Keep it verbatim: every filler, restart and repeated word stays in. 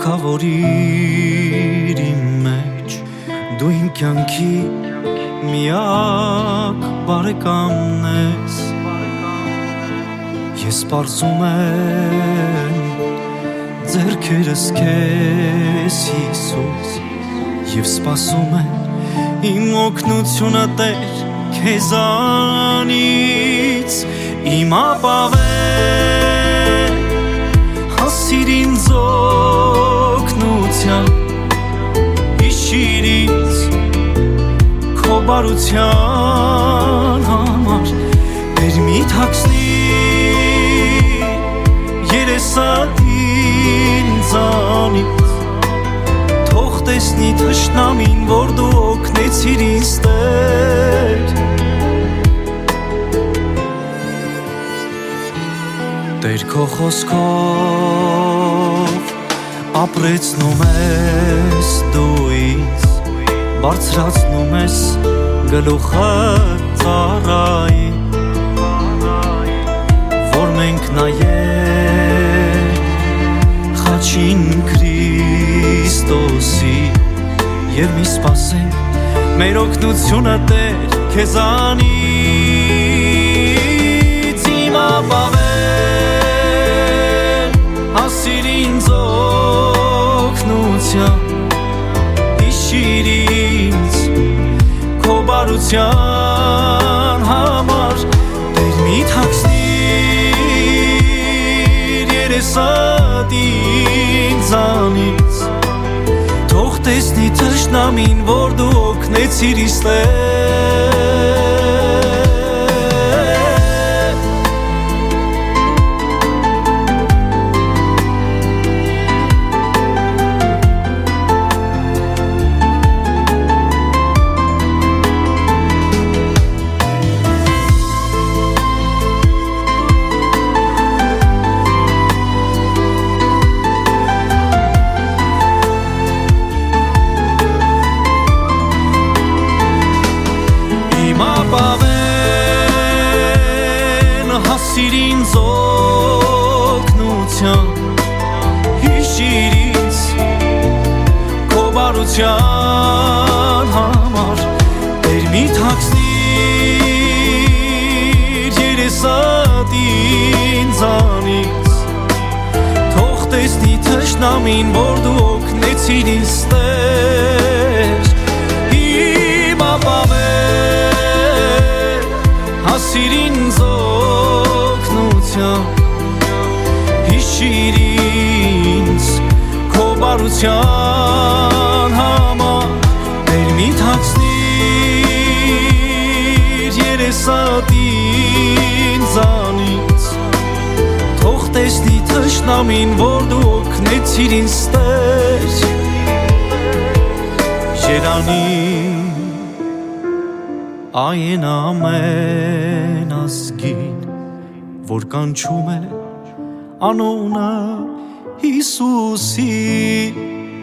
թագավորիր իմ մեջ Դու իմ կյանքի միակ բարեկամն ես Ես պարզում եմ ձեռքերս քեզ Հիսուս Եվ սպասում եմ իմ օգնությունը Տեր քեզանից Իմ ապավեն հասիր ինձ օգնության Հիշիր ինձ քո բարության համար Տեր մի թաքցնի երեսդ ինձանից Թող տեսնի թշնամին, որ դու օգնեցիր ինձ Տեր Տեր քո խոսքով ապրեցնում ես դու ինձ Բարձրացնում ես գլուխը ծառայի Որ մենք նայենք խաչին Քրիստոսի Եվ մի սպասենք մեր օգնությունը Տեր քեզանից Իմ ապավեն հասիր ինձ օգնության Հիշիր ինձ քո բարության համար Տեր մի թաքցնիր երեսդ ինձանից Թող տեսնի թշնամին, որ դու օգնեցիր ինձ Տեր Հասիր ինձ օգնության Հիշիր ինձ քո բարության համար Տեր մի թաքցնիր երեսդ ինձանից Թող տեսնի թշնամին, որ դու օգնեցիր ինձ Տեր Իմ ապավեն հասիր ինձ Հիշիր ինձ քո բարության համար Տեր մի թաքցնիր երեսդ ինձանից Թող տեսնի թշնամին, որ դու օգնեցիր ինձ Տեր Երանի այն ամեն ազգին Որ կանչում է անունը Հիսուսի